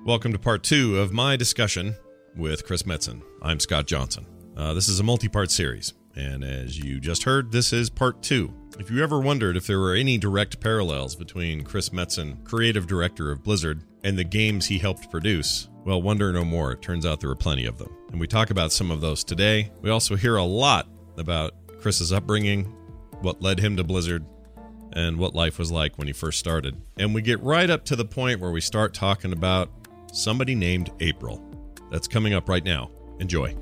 Welcome to part 2 of my discussion with Chris Metzen. I'm Scott Johnson. This is a multi-part series, and as you just heard, this is part 2. If you ever wondered if there were any direct parallels between Chris Metzen, creative director of Blizzard, and the games he helped produce, well, wonder no more. It turns out there are plenty of them. And we talk about some of those today. We also hear a lot about Chris's upbringing, what led him to Blizzard, and what life was like when he first started. And we get right up to the point where we start talking about somebody named April. That's coming up right now. Enjoy.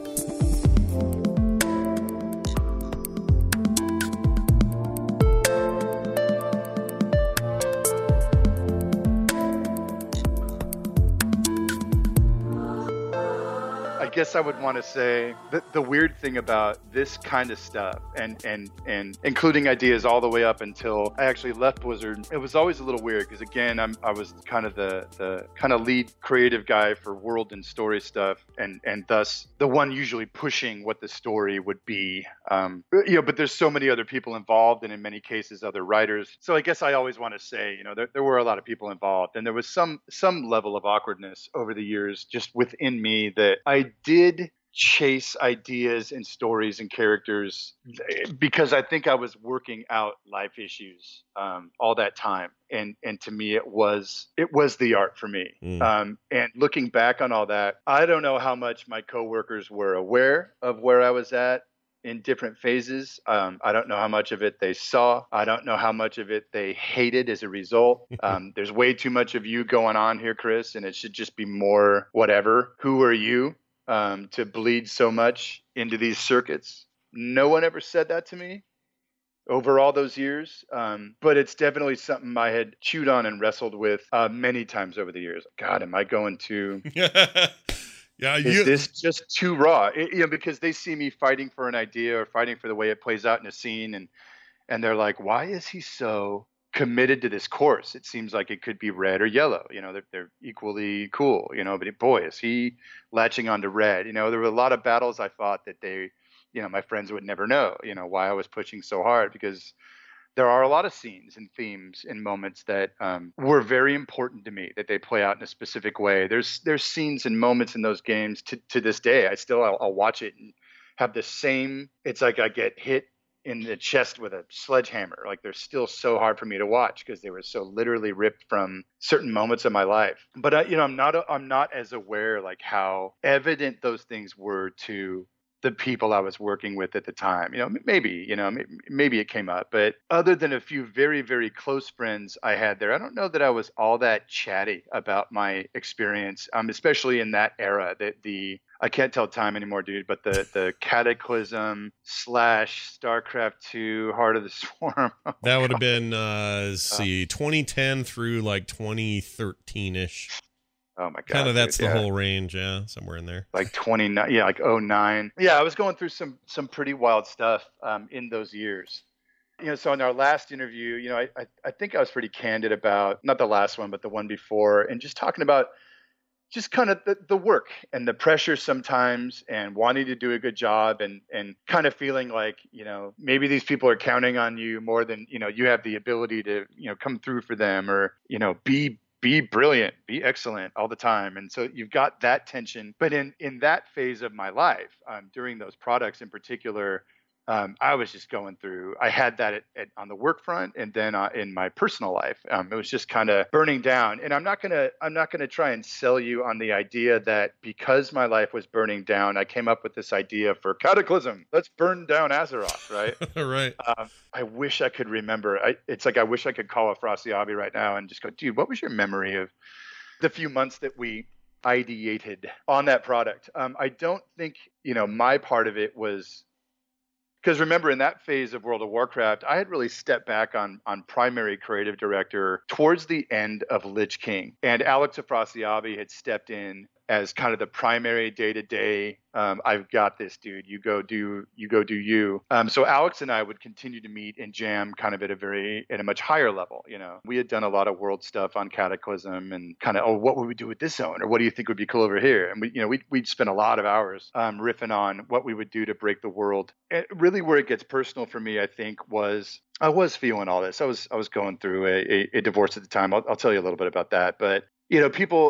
I guess I would want to say that the weird thing about this kind of stuff and including ideas all the way up until I actually left Blizzard, it was always a little weird because again, I was kind of the kind of lead creative guy for world and story stuff and thus the one usually pushing what the story would be. But there's so many other people involved and in many cases other writers. So I guess I always want to say, there were a lot of people involved and there was some level of awkwardness over the years just within me that I did chase ideas and stories and characters because I think I was working out life issues all that time. And to me, it was the art for me. And looking back on all that, I don't know how much my coworkers were aware of where I was at in different phases. I don't know how much of it they saw. I don't know how much of it they hated as a result. There's way too much of you going on here, Chris, and it should just be more whatever. Who are you to bleed so much into these circuits? No one ever said that to me over all those years. But it's definitely something I had chewed on and wrestled with many times over the years. God, am I going to... Is this just too raw? Because they see me fighting for an idea or fighting for the way it plays out in a scene, and they're like, "Why is he so committed to this course? It seems like it could be red or yellow. They're equally cool. But boy, is he latching onto red? There were a lot of battles I fought that they, my friends would never know. Why I was pushing so hard because." There are a lot of scenes and themes and moments that were very important to me that they play out in a specific way. There's scenes and moments in those games to this day. I'll watch it and have the same. It's like I get hit in the chest with a sledgehammer. Like they're still so hard for me to watch because they were so literally ripped from certain moments of my life. But I'm not as aware like how evident those things were to the people I was working with at the time. Maybe it came up, but other than a few very, very close friends I had there, I don't know that I was all that chatty about my experience, especially in that era. I can't tell time anymore, dude, but the Cataclysm / StarCraft 2 Heart of the Swarm. That would have been, 2010 through like 2013-ish. Oh my God. Kind of that's the whole range, yeah, somewhere in there. Like 29, yeah, like 09. Yeah, I was going through some pretty wild stuff in those years. So in our last interview, I think I was pretty candid about, not the last one, but the one before, and just talking about just kind of the work and the pressure sometimes and wanting to do a good job and kind of feeling like, maybe these people are counting on you more than, you have the ability to, come through for them or, be brilliant, be excellent all the time. And so you've got that tension. But in that phase of my life, during those products in particular, I was just going through, I had that on the work front and then in my personal life. It was just kind of burning down. And I'm not gonna try and sell you on the idea that because my life was burning down, I came up with this idea for Cataclysm. Let's burn down Azeroth, right? Right. I wish I could remember. It's like I wish I could call a Frostyabi right now and just go, dude, what was your memory of the few months that we ideated on that product? I don't think, my part of it was, because remember, in that phase of World of Warcraft, I had really stepped back on primary creative director towards the end of Lich King. And Alex Afrasiabi had stepped in as kind of the primary day-to-day, I've got this, dude, you go do you. So Alex and I would continue to meet and jam kind of at a much higher level. We had done a lot of world stuff on Cataclysm and kind of, what would we do with this zone? Or what do you think would be cool over here? And we'd spend a lot of hours riffing on what we would do to break the world. And really where it gets personal for me, I think, was I was feeling all this. I was going through a divorce at the time. I'll tell you a little bit about that. But, people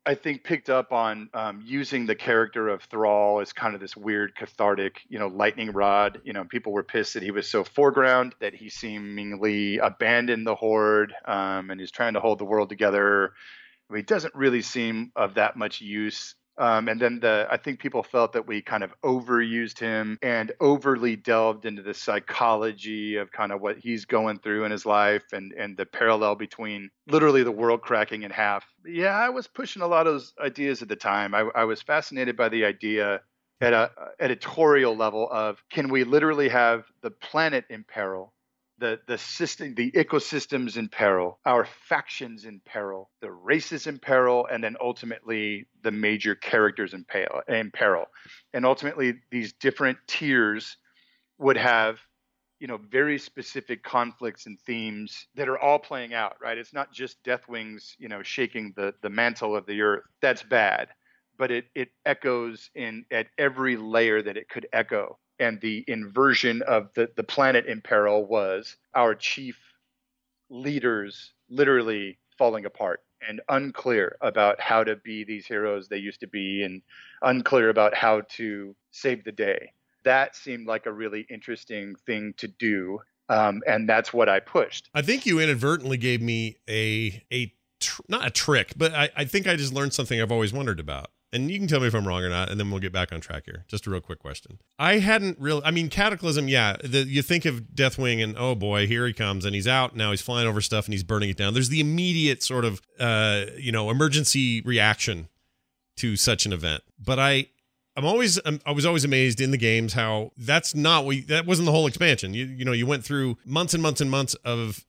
I think, picked up on using the character of Thrall as kind of this weird cathartic, lightning rod. People were pissed that he was so foreground, that he seemingly abandoned the Horde, and he's trying to hold the world together. He doesn't really seem of that much use. And then I think people felt that we kind of overused him and overly delved into the psychology of kind of what he's going through in his life, and the parallel between literally the world cracking in half. Yeah, I was pushing a lot of those ideas at the time. I was fascinated by the idea at a editorial level of, can we literally have the planet in peril, the system, the ecosystems in peril, our factions in peril, the races in peril, and then ultimately the major characters in peril. And ultimately these different tiers would have, very specific conflicts and themes that are all playing out, right? It's not just Deathwing's, shaking the mantle of the earth. That's bad. But it echoes at every layer that it could echo. And the inversion of the planet in peril was our chief leaders literally falling apart and unclear about how to be these heroes they used to be, and unclear about how to save the day. That seemed like a really interesting thing to do. And that's what I pushed. I think you inadvertently gave me not a trick, but I think I just learned something I've always wondered about. And you can tell me if I'm wrong or not, and then we'll get back on track here. Just a real quick question. Cataclysm, yeah. You think of Deathwing and, oh boy, here he comes, and he's out, now he's flying over stuff, and he's burning it down. There's the immediate sort of, emergency reaction to such an event. But I was always amazed in the games how that wasn't the whole expansion. You went through months and months and months of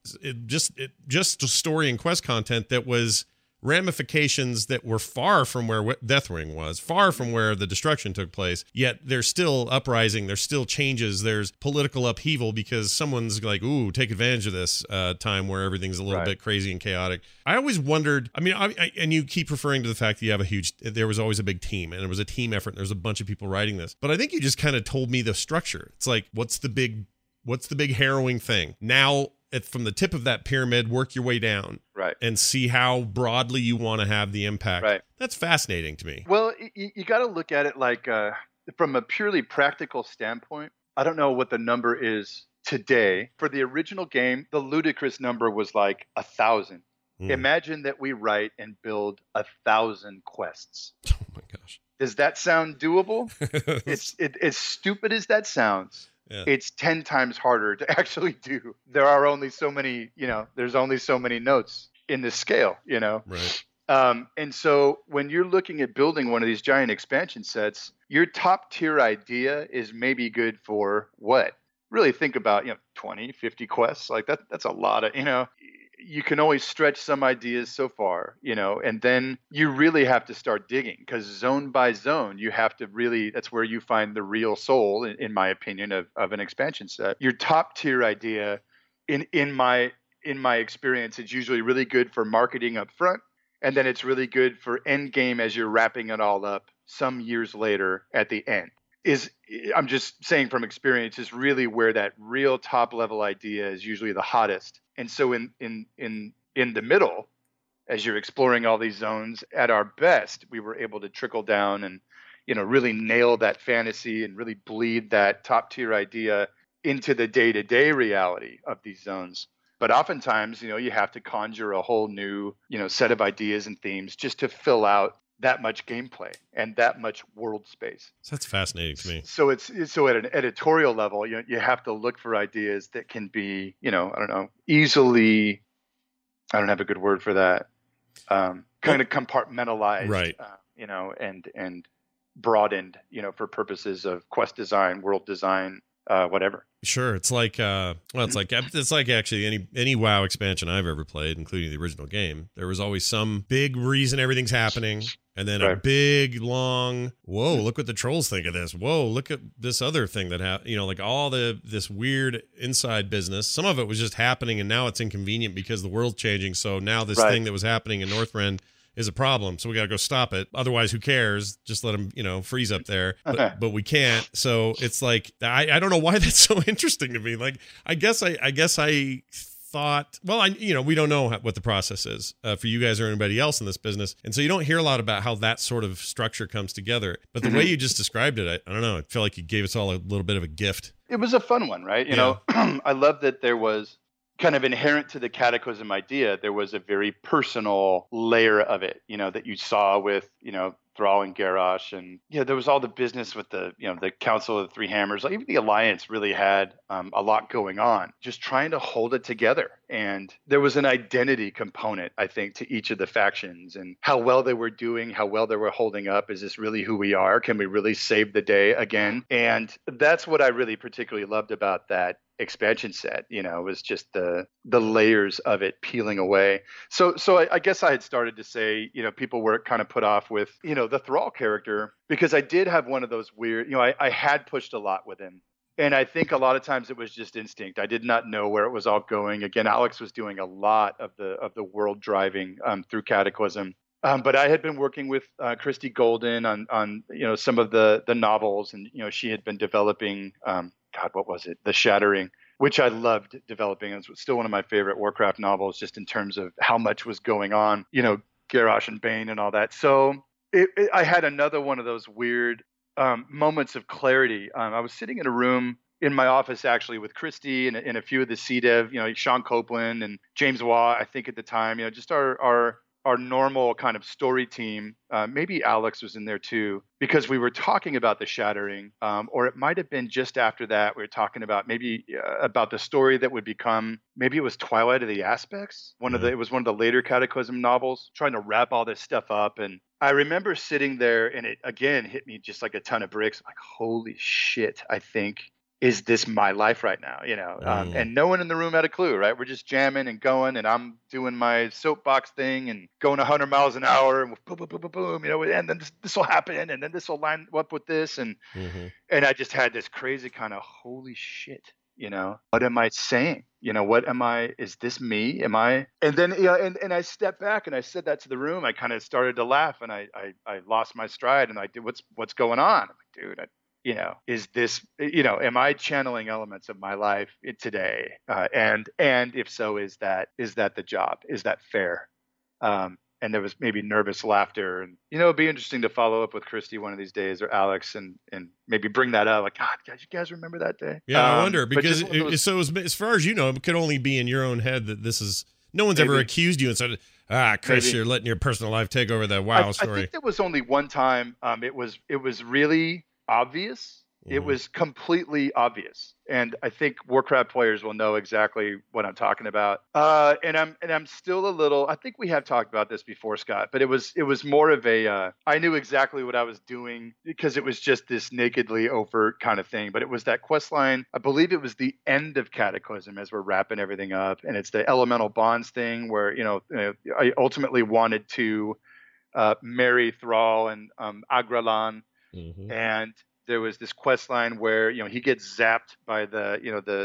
just story and quest content that was ramifications that were far from where Deathwing was, far from where the destruction took place, yet there's still uprising, there's still changes, there's political upheaval because someone's like, ooh, take advantage of this time where everything's a little bit crazy and chaotic. I always wondered, and you keep referring to the fact that you have there was always a big team, and it was a team effort, and there's a bunch of people writing this, but I think you just kind of told me the structure. It's like, what's the big harrowing thing? Now, from the tip of that pyramid, work your way down, right, and see how broadly you want to have the impact. Right. That's fascinating to me. Well, you got to look at it like from a purely practical standpoint. I don't know what the number is today. For the original game, the ludicrous number was like 1,000. Imagine that we write and build 1,000 quests. Oh my gosh. Does that sound doable? It's as stupid as that sounds. Yeah. It's 10 times harder to actually do. There are only so many, there's only so many notes in this scale, Right. And so when you're looking at building one of these giant expansion sets, your top tier idea is maybe good for what? Really think about, 20, 50 quests. Like that's a lot of, you can always stretch some ideas so far, and then you really have to start digging, because zone by zone, you have to really, that's where you find the real soul, in my opinion, of an expansion set. Your top tier idea, in my experience, it's usually really good for marketing up front, and then it's really good for end game as you're wrapping it all up some years later at the end. I'm just saying from experience, is really where that real top level idea is usually the hottest. And so in the middle, as you're exploring all these zones, at our best, we were able to trickle down and, really nail that fantasy and really bleed that top tier idea into the day-to-day reality of these zones. But oftentimes, you have to conjure a whole new, set of ideas and themes just to fill out that much gameplay and that much world space. So that's fascinating to me. So so at an editorial level, you have to look for ideas that can be, easily, I don't have a good word for that, kind of compartmentalized, right. And broadened, for purposes of quest design, world design, whatever. Sure. It's like, it's like actually any WoW expansion I've ever played, including the original game. There was always some big reason everything's happening. And then a big, long, whoa, look what the trolls think of this. Whoa, look at this other thing that happened. Like all this weird inside business. Some of it was just happening, and now it's inconvenient because the world's changing. So now this thing that was happening in Northrend is a problem. So we got to go stop it. Otherwise, who cares? Just let them, freeze up there. But we can't. So it's like, I don't know why that's so interesting to me. Like, I guess I thought, well, we don't know what the process is for you guys or anybody else in this business. And so you don't hear a lot about how that sort of structure comes together. But the way you just described it, I don't know, I feel like you gave us all a little bit of a gift. It was a fun one, right? You know, I love that there was kind of inherent to the Cataclysm idea, there was a very personal layer of it, you know, that you saw with, you know, Thrall and Garrosh, and there was all the business with the, you know, the Council of the Three Hammers. Like, even the Alliance really had a lot going on, just trying to hold it together. And there was an identity component, I think, to each of the factions and how well they were doing, how well they were holding up. Is this really who we are? Can we really save the day again? And that's what I really particularly loved about that expansion set, you know, was just the layers of it peeling away. So I guess I had started to say, you know, people were kind of put off with, you know, the Thrall character, because I did have one of those weird, you know, I had pushed a lot with him. And I think a lot of times it was just instinct. I did not know where it was all going. Again, Alex was doing a lot of the world driving through Cataclysm. But I had been working with Christy Golden on you know, some of the novels, and you know, she had been developing what was it? The Shattering, which I loved developing. It was still one of my favorite Warcraft novels, just in terms of how much was going on, you know, Garrosh and Bane and all that. So I had another one of those weird moments of clarity. I was sitting in a room in my office, actually, with Christy and a few of the CDev, you know, Sean Copeland and James Waugh, I think at the time, you know, just our normal kind of story team. Maybe Alex was in there too, because we were talking about the Shattering, or it might have been just after that. We were talking about maybe about the story that would become, maybe it was Twilight of the Aspects. It was one of the later Cataclysm novels, trying to wrap all this stuff up. And I remember sitting there, and it again hit me just like a ton of bricks. Like, holy shit, I think, is this my life right now? You know, and no one in the room had a clue, right? We're just jamming and going, and I'm doing my soapbox thing and going 100 miles an hour, and boom, boom, boom, boom, boom, you know, and then this will happen, and then this will line up with this, and I just had this crazy kind of holy shit, you know, what am I saying? You know, what am I? Is this me? Am I? And then, you know, and I stepped back and I said that to the room. I kind of started to laugh, and I lost my stride, and I did, what's going on? I'm like, dude, you know, is this, you know, am I channeling elements of my life today? And if so, is that the job? Is that fair? And there was maybe nervous laughter, and, you know, it'd be interesting to follow up with Christy one of these days, or Alex, and maybe bring that up. Like, God, you guys remember that day? Yeah, I wonder, because so as far as you know, it could only be in your own head that this is, no one's ever accused you and said, Chris, you're letting your personal life take over the WoW story. I think there was only one time. It was really obvious. It was completely obvious, and I think Warcraft players will know exactly what I'm talking about. And I'm still a little. I think we have talked about this before, Scott, but it was more of a. I knew exactly what I was doing, because it was just this nakedly overt kind of thing. But it was that quest line. I believe it was the end of Cataclysm as we're wrapping everything up, and it's the elemental bonds thing where, you know, I ultimately wanted to marry Thrall and Agralan, and there was this quest line where, you know, he gets zapped by the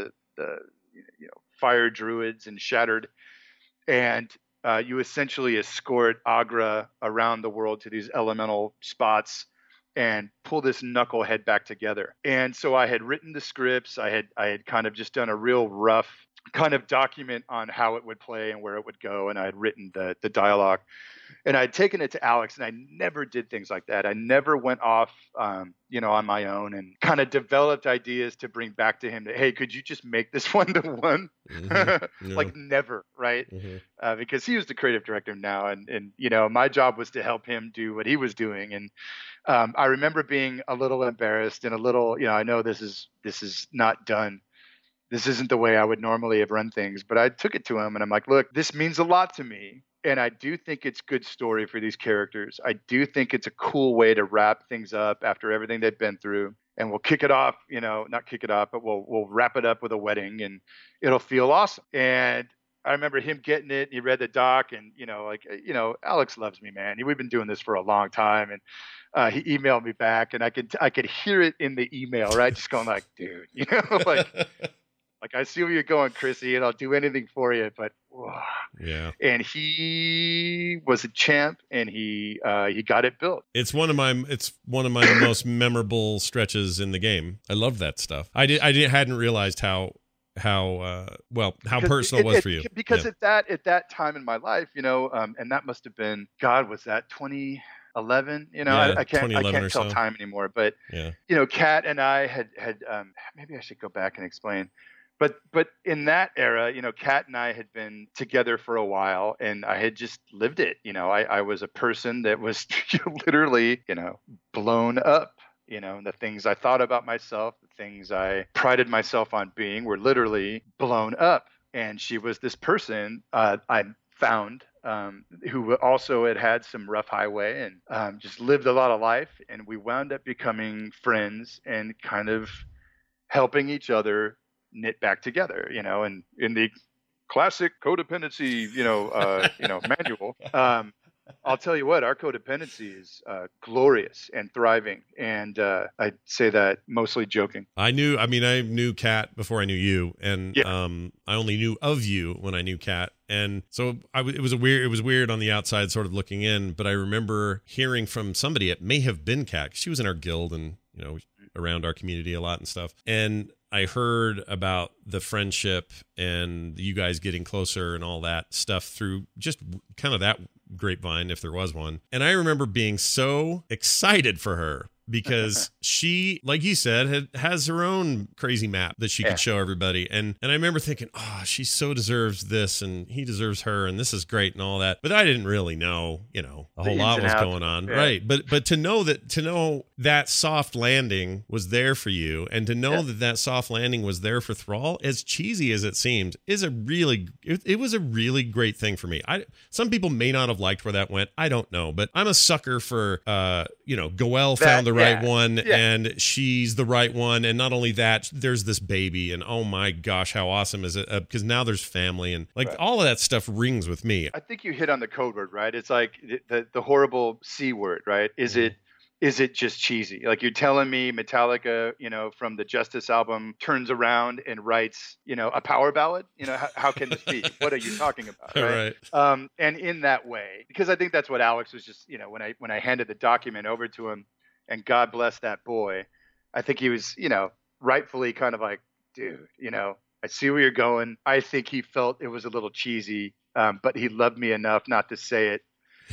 fire druids and shattered, and you essentially escort Agra around the world to these elemental spots and pull this knucklehead back together. And so I had written the scripts. I had kind of just done a real rough kind of document on how it would play and where it would go, and I had written the dialogue, and I had taken it to Alex, and I never did things like that. I never went off, you know, on my own and kind of developed ideas to bring back to him that, hey, could you just make this 1-to-1? Like, never, right? Because he was the creative director now, and you know, my job was to help him do what he was doing. And I remember being a little embarrassed and a little, you know, I know this is not done. This isn't the way I would normally have run things, but I took it to him, and I'm like, look, this means a lot to me. And I do think it's good story for these characters. I do think it's a cool way to wrap things up after everything they've been through. And we'll kick it off, you know, not kick it off, but we'll wrap it up with a wedding, and it'll feel awesome. And I remember him getting it. He read the doc, and, you know, like, you know, Alex loves me, man. We've been doing this for a long time. And he emailed me back, and I could hear it in the email, right? Just going like, dude, you know, like, I see where you're going, Chrissy, and I'll do anything for you. But yeah, and he was a champ, and he got it built. It's one of my most memorable stretches in the game. I love that stuff. I hadn't realized how how personal it was for you. Because at that time in my life, and that must have been, God, was that 2011? I can't tell time anymore. But Kat and I had maybe I should go back and explain. But in that era, Kat and I had been together for a while, and I had just lived it. I was a person that was literally, blown up. The things I thought about myself, the things I prided myself on being were literally blown up. And she was this person I found who also had some rough highway and just lived a lot of life. And we wound up becoming friends and kind of helping each other knit back together, and in the classic codependency, manual. I'll tell you what, our codependency is glorious and thriving. And I say that mostly joking. I knew Kat before I knew you. And I only knew of you when I knew Kat. And so it was weird on the outside sort of looking in. But I remember hearing from somebody, it may have been Kat. She was in our guild and, around our community a lot and stuff. And I heard about the friendship and you guys getting closer and all that stuff through just kind of that grapevine, if there was one. And I remember being so excited for her because she, like you said, has her own crazy map that she could show everybody. And I remember thinking, oh, she so deserves this and he deserves her and this is great and all that. But I didn't really know, a whole lot was going on. Yeah. Right. But to know that soft landing was there for you and to know that soft landing was there for Thrall, as cheesy as it seemed, it was a really great thing for me. Some people may not have liked where that went. I don't know, but I'm a sucker for, Goel found the right one and she's the right one. And not only that, there's this baby and oh my gosh, how awesome is it? Because now there's family and all of that stuff rings with me. I think you hit on the code word, right? It's like the horrible C word, right? Is it just cheesy? Like you're telling me Metallica, from the Justice album turns around and writes, a power ballad? How can this be? What are you talking about? Right. And in that way, because I think that's what Alex was just, when I handed the document over to him, and God bless that boy, I think he was, rightfully kind of like, dude, I see where you're going. I think he felt it was a little cheesy, but he loved me enough not to say it.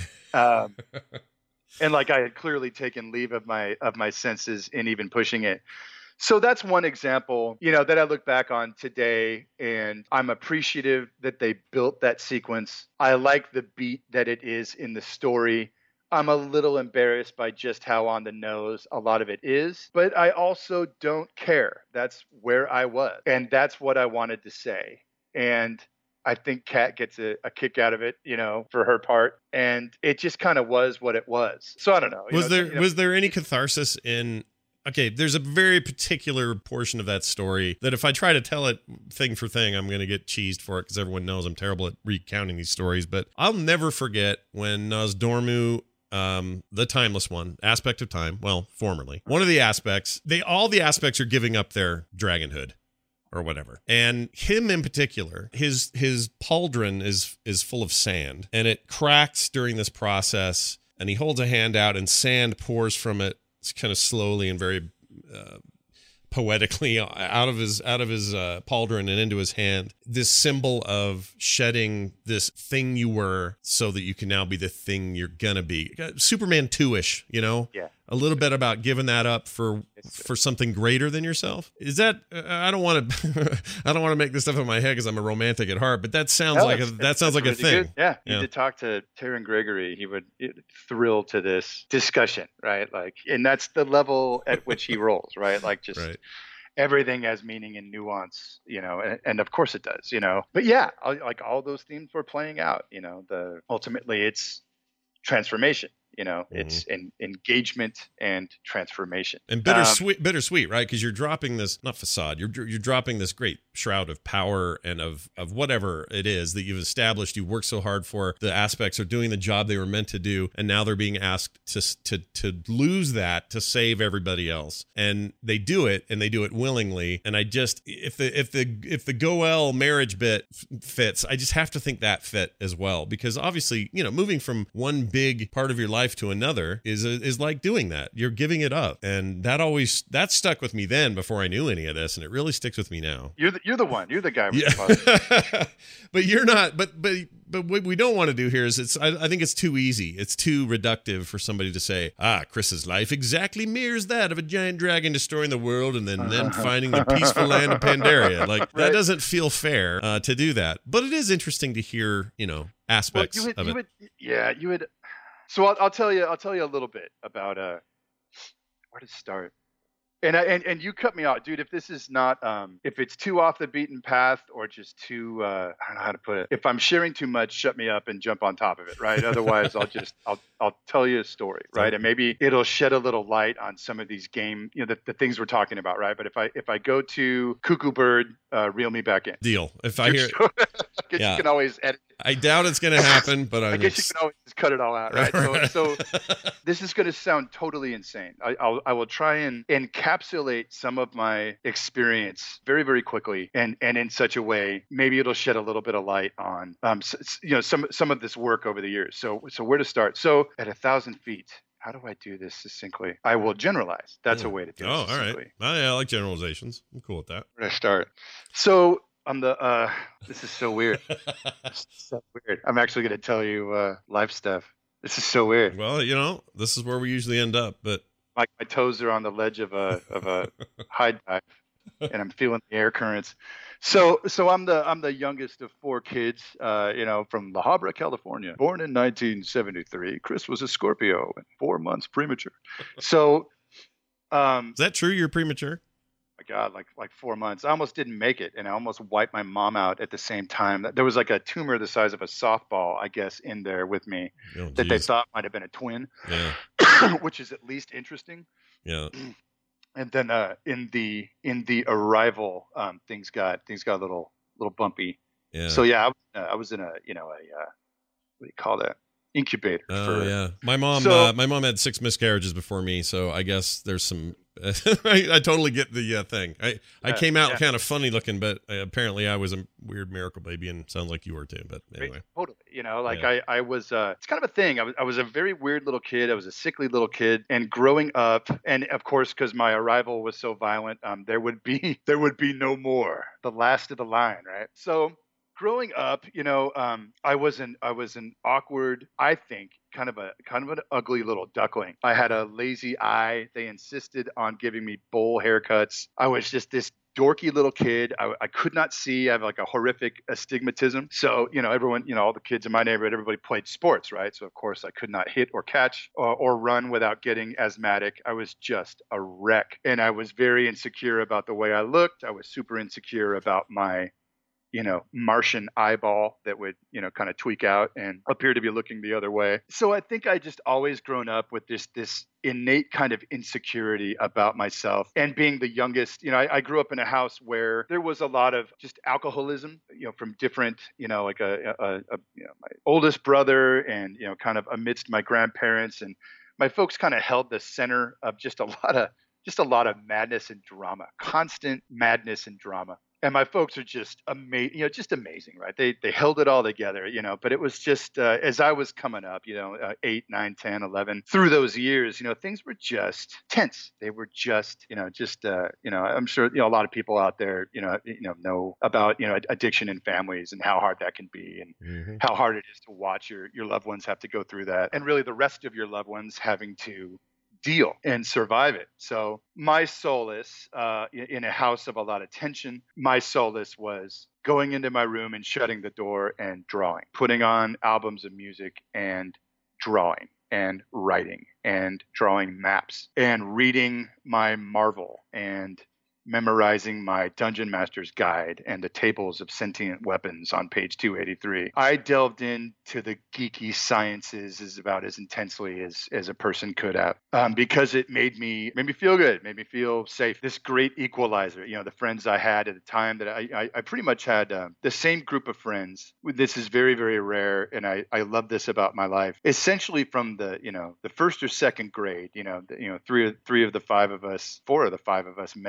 And like I had clearly taken leave of my senses in even pushing it. So that's one example, that I look back on today, and I'm appreciative that they built that sequence. I like the beat that it is in the story. I'm a little embarrassed by just how on the nose a lot of it is, but I also don't care. That's where I was, and that's what I wanted to say. And I think Kat gets a kick out of it, for her part. And it just kind of was what it was. So I don't know. Was there any catharsis in... Okay, there's a very particular portion of that story that if I try to tell it thing for thing, I'm going to get cheesed for it because everyone knows I'm terrible at recounting these stories. But I'll never forget when Nosdormu... the timeless one, aspect of time, well, formerly. One of the aspects, all the aspects are giving up their dragonhood. Or whatever. And him in particular, his pauldron is full of sand and it cracks during this process and he holds a hand out and sand pours from it kind of slowly and very poetically out of his pauldron and into his hand. This symbol of shedding this thing you were so that you can now be the thing you're gonna be. Superman 2-ish, Yeah. A little bit about giving that up for something greater than yourself. Is that I don't want to make this stuff in my head because I'm a romantic at heart, but that sounds like a thing. Good. Yeah. You need to talk to Taryn Gregory. He would thrill to this discussion, right? Like, and that's the level at which he rolls, right? Like just everything has meaning and nuance, and of course it does, But yeah, like all those themes were playing out, ultimately it's transformation. It's an engagement and transformation. And bittersweet, right? Because you're dropping this, not facade, you're dropping this great shroud of power and of whatever it is that you've established, you worked so hard for. The aspects are doing the job they were meant to do, and now they're being asked to lose that to save everybody else. And they do it, and they do it willingly. And I just, if the Goel marriage bit fits, I just have to think that fit as well. Because obviously, moving from one big part of your life life to another is like doing that. You're giving it up. And that stuck with me then before I knew any of this. And it really sticks with me now. You're the one. You're the guy with the puzzle. But you're not. But what we don't want to do here is I think it's too easy. It's too reductive for somebody to say, Chris's life exactly mirrors that of a giant dragon destroying the world and then finding the peaceful land of Pandaria. Like, that doesn't feel fair to do that. But it is interesting to hear, aspects of it. You would. So I'll tell you a little bit about where to start. And you cut me out, dude. If this is not, if it's too off the beaten path or just too, I don't know how to put it. If I'm sharing too much, shut me up and jump on top of it, right? Otherwise, I'll tell you a story, right? And maybe it'll shed a little light on some of these the things we're talking about, right? But if I go to Cuckoo Bird, reel me back in. Deal. If I hear, you can always edit. I doubt it's going to happen, but I guess you can always just cut it all out, right? So this is going to sound totally insane. I will try and encapsulate some of my experience very, very quickly and in such a way, maybe it'll shed a little bit of light on, some of this work over the years. So where to start? So at 1,000 feet, how do I do this succinctly? I will generalize. That's a way to do it succinctly. All right. I like generalizations. I'm cool with that. Where do I start? So on the this is so weird. So weird. I'm actually going to tell you life stuff. This is so weird. Well, this is where we usually end up, but my toes are on the ledge of a high dive, and I'm feeling the air currents. So I'm the youngest of 4 kids, from La Habra, California. Born in 1973. Chris was a Scorpio and 4 months premature. So, is that true? You're premature? My God, like 4 months. I almost didn't make it, and I almost wiped my mom out at the same time. There was like a tumor the size of a softball, I guess, in there with me that they thought might have been a twin, which is at least interesting. Yeah. And then in the arrival, things got a little bumpy. Yeah. So I was in a what do you call that? Incubator. My mom had 6 miscarriages before me, so I guess there's some. I totally get the thing. I came out kind of funny looking, but apparently I was a weird miracle baby, and sounds like you were too. But anyway, totally. I was. It's kind of a thing. I was a very weird little kid. I was a sickly little kid, and growing up, and of course, because my arrival was so violent, there would be no more. The last of the line, right? So. Growing up, I was an awkward, I think, kind of an ugly little duckling. I had a lazy eye. They insisted on giving me bowl haircuts. I was just this dorky little kid. I could not see. I have like a horrific astigmatism. So, everyone, all the kids in my neighborhood, everybody played sports, right? So, of course, I could not hit or catch or run without getting asthmatic. I was just a wreck. And I was very insecure about the way I looked. I was super insecure about my Martian eyeball that would, kind of tweak out and appear to be looking the other way. So I think I just always grown up with this innate kind of insecurity about myself. And being the youngest, I grew up in a house where there was a lot of just alcoholism, from different, like my oldest brother and, kind of amidst my grandparents, and my folks kind of held the center of just a lot of madness and drama, constant madness and drama. And my folks are just amazing, just amazing, right? They held it all together, but it was just, as I was coming up, 8, 9, 10, 11, through those years, things were just tense. They were just, I'm sure, a lot of people out there, know about, addiction in families and how hard that can be, and how hard it is to watch your loved ones have to go through that. And really the rest of your loved ones having to deal and survive it. So my solace in a house of a lot of tension, my solace was going into my room and shutting the door and drawing, putting on albums of music and drawing and writing and drawing maps and reading my Marvel and memorizing my Dungeon Master's Guide and the tables of sentient weapons on page 283. I delved into the geeky sciences as about as intensely as a person could have, because it made me feel good, made me feel safe. This great equalizer, the friends I had at the time that I pretty much had the same group of friends. This is very, very rare, and I love this about my life. Essentially from the first or second grade, 4 of the 5 of us met in the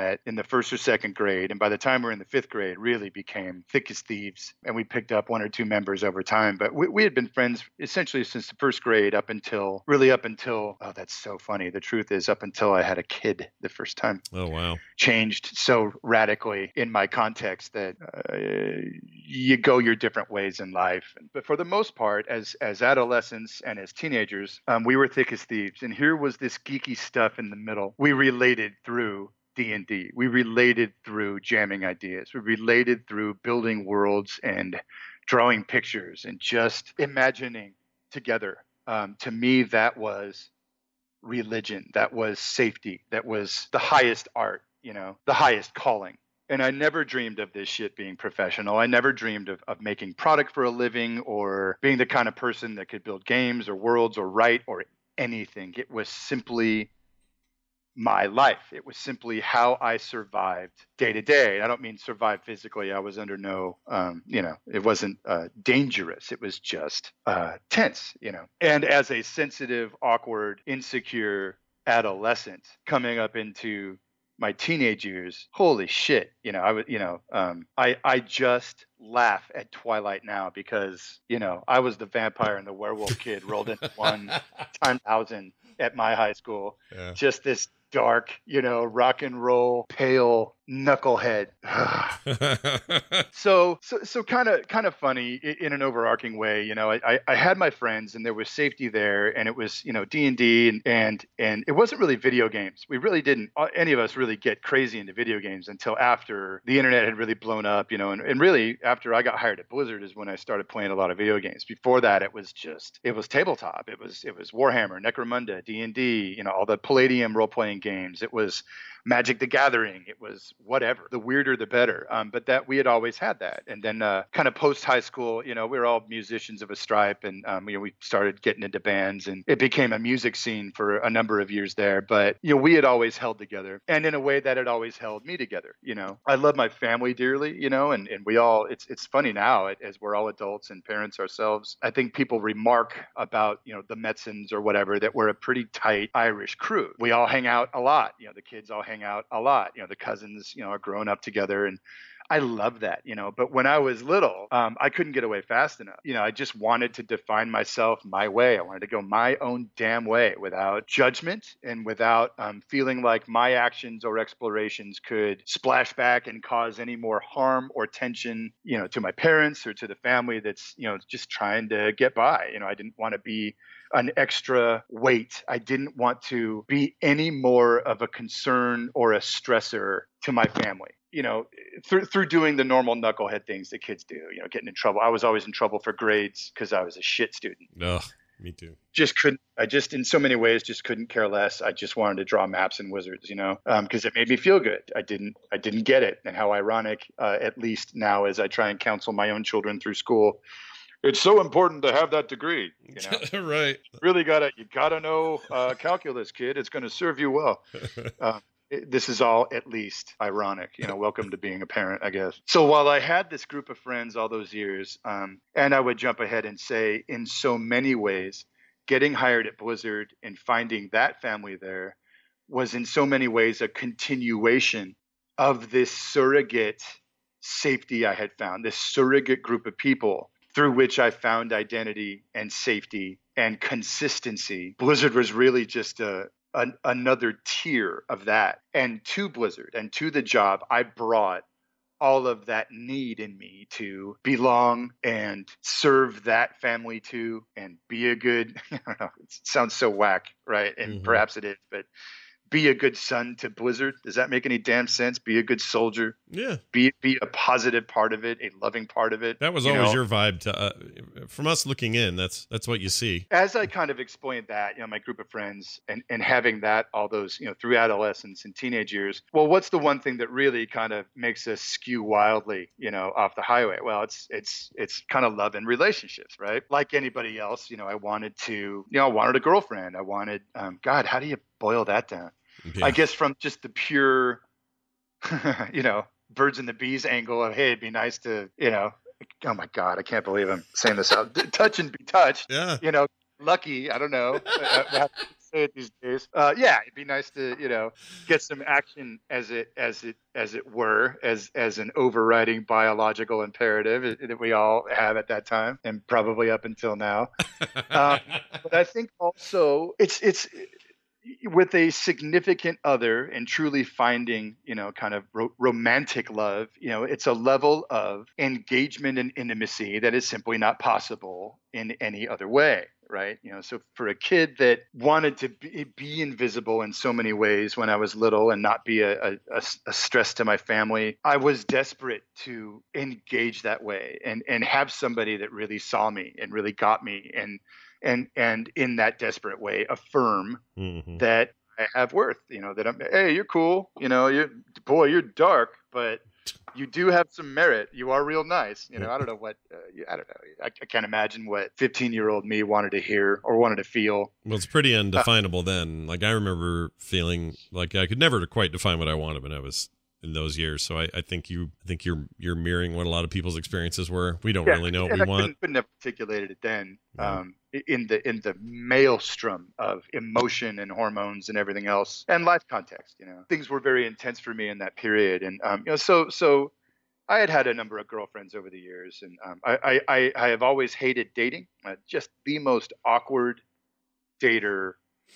first or second grade. And by the time we were in the fifth grade, really became thick as thieves. And we picked up one or two members over time. But we had been friends essentially since the first grade up until, oh, that's so funny. The truth is, up until I had a kid the first time. Oh, wow. Changed so radically in my context that you go your different ways in life. But for the most part, as adolescents and as teenagers, we were thick as thieves. And here was this geeky stuff in the middle. We related through D&D. We related through jamming ideas. We related through building worlds and drawing pictures and just imagining together. To me, that was religion. That was safety. That was the highest art, the highest calling. And I never dreamed of this shit being professional. I never dreamed of making product for a living or being the kind of person that could build games or worlds or write or anything. It was simply my life. It was simply how I survived day to day. I don't mean survive physically. I was under no, it wasn't dangerous. It was just tense, And as a sensitive, awkward, insecure adolescent coming up into my teenage years, holy shit, I just laugh at Twilight now because, I was the vampire and the werewolf kid rolled into one time thousand at my high school. Yeah. Just this dark, rock and roll, pale knucklehead. So kind of funny in an overarching way. I had my friends and there was safety there, and it was D&D and it wasn't really video games. We really didn't any of us really get crazy into video games until after the internet had really blown up. And really after I got hired at Blizzard is when I started playing a lot of video games. Before that, it was tabletop. It was Warhammer, Necromunda, D&D. All the Palladium role playing games. It was Magic the Gathering. It was whatever. The weirder, the better. But that we had always had that. And then kind of post high school, we were all musicians of a stripe, and we started getting into bands, and it became a music scene for a number of years there. But we had always held together, and in a way that had always held me together. I love my family dearly, and we all. It's funny now as we're all adults and parents ourselves. I think people remark about the Metsons or whatever that we're a pretty tight Irish crew. We all hang out a lot. The kids all hang out a lot. The cousins, are growing up together, and I love that, but when I was little, I couldn't get away fast enough. I just wanted to define myself my way. I wanted to go my own damn way without judgment and without feeling like my actions or explorations could splash back and cause any more harm or tension, to my parents or to the family that's, just trying to get by. I didn't want to be an extra weight. I didn't want to be any more of a concern or a stressor to my family. Through doing the normal knucklehead things that kids do, getting in trouble. I was always in trouble for grades because I was a shit student. Ugh, me too. In so many ways, just couldn't care less. I just wanted to draw maps and wizards, because it made me feel good. I didn't get it. And how ironic, at least now as I try and counsel my own children through school. It's so important to have that degree, Right. You gotta know calculus, kid. It's going to serve you well. This is all at least ironic, welcome to being a parent, I guess. So while I had this group of friends all those years, and I would jump ahead and say in so many ways, getting hired at Blizzard and finding that family there was in so many ways a continuation of this surrogate safety I had found, this surrogate group of people through which I found identity and safety and consistency. Blizzard was really just another tier of that. And to Blizzard and to the job, I brought all of that need in me to belong and serve that family too, and be a good, I don't know, it sounds so whack, right? And perhaps it is, but be a good son to Blizzard. Does that make any damn sense? Be a good soldier. Yeah. Be a positive part of it, a loving part of it. That was always your vibe. From us looking in, that's what you see. As I kind of explained that, my group of friends and having that all those, through adolescence and teenage years. Well, what's the one thing that really kind of makes us skew wildly, off the highway? Well, it's kind of love and relationships, right? Like anybody else, I wanted a girlfriend. I wanted, God, how do you boil that down? Yeah. I guess from just the pure, birds and the bees angle of, hey, it'd be nice to, oh my God, I can't believe I'm saying this out. Touch and be touched. Yeah. Lucky, I don't know. say it these days. Yeah, it'd be nice to, get some action as it were, as an overriding biological imperative that we all have at that time, and probably up until now. But I think also it's with a significant other and truly finding, kind of romantic love, it's a level of engagement and intimacy that is simply not possible in any other way. Right. So for a kid that wanted to be invisible in so many ways when I was little and not be a stress to my family, I was desperate to engage that way and have somebody that really saw me and really got me and in that desperate way affirm that I have worth, that hey, you're cool, you're dark, but you do have some merit. You are real nice. I don't know what, I don't know. I can't imagine what 15-year-old me wanted to hear or wanted to feel. Well, it's pretty undefinable then. Like, I remember feeling like I could never quite define what I wanted when I was in those years. So I think you're mirroring what a lot of people's experiences were. We don't really know what we want. Couldn't have articulated it then. In the maelstrom of emotion and hormones and everything else and life context, things were very intense for me in that period. And, so I had a number of girlfriends over the years, and I have always hated dating. Just the most awkward dater.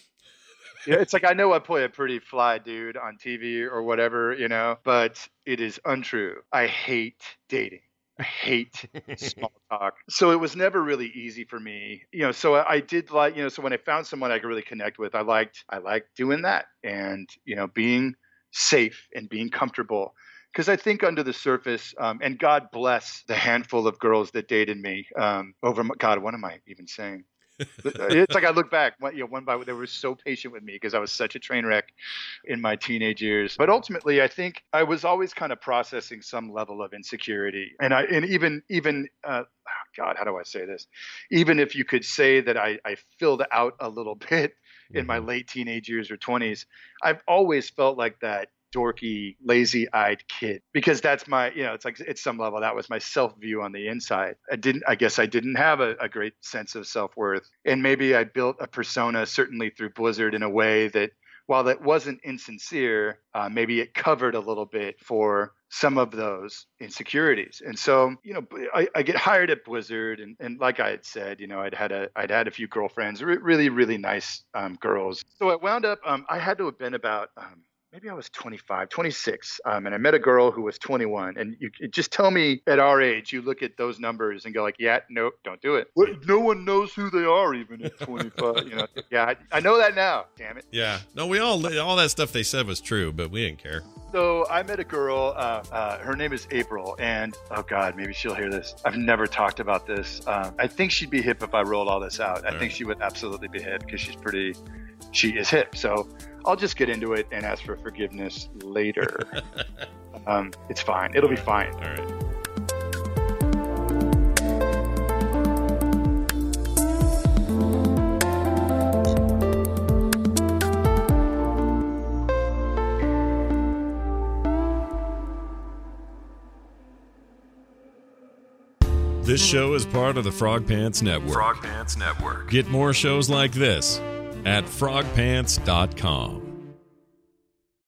It's like, I know I play a pretty fly dude on TV or whatever, but it is untrue. I hate dating. I hate small talk. So it was never really easy for me, so I did like, so when I found someone I could really connect with, I liked doing that and, being safe and being comfortable. Because I think under the surface, and God bless the handful of girls that dated me God, what am I even saying? It's like I look back, one by one, they were so patient with me because I was such a train wreck in my teenage years. But ultimately, I think I was always kind of processing some level of insecurity, and even God, how do I say this? Even if you could say that I filled out a little bit in my late teenage years or 20s, I've always felt like that dorky, lazy-eyed kid, because that's my, it's like, at some level, that was my self-view on the inside. I guess I didn't have a great sense of self-worth. And maybe I built a persona, certainly through Blizzard, in a way that, while that wasn't insincere, maybe it covered a little bit for some of those insecurities. And so, I get hired at Blizzard, and like I had said, I'd had a few girlfriends, really, really nice girls. So I wound up, I had to have been about, maybe I was 25, 26, and I met a girl who was 21. And you just tell me, at our age, you look at those numbers and go like, yeah, nope, don't do it. No one knows who they are even at 25. Yeah, I know that now. Damn it. Yeah. No, all that stuff they said was true, but we didn't care. So I met a girl. Her name is April, and oh God, maybe she'll hear this. I've never talked about this. I think she'd be hip if I rolled all this out. I think she would absolutely be hip because she is hip. So I'll just get into it and ask for forgiveness later. It's fine. It'll be fine. All right. This show is part of the Frog Pants Network. Frog Pants Network. Get more shows like this at frogpants.com.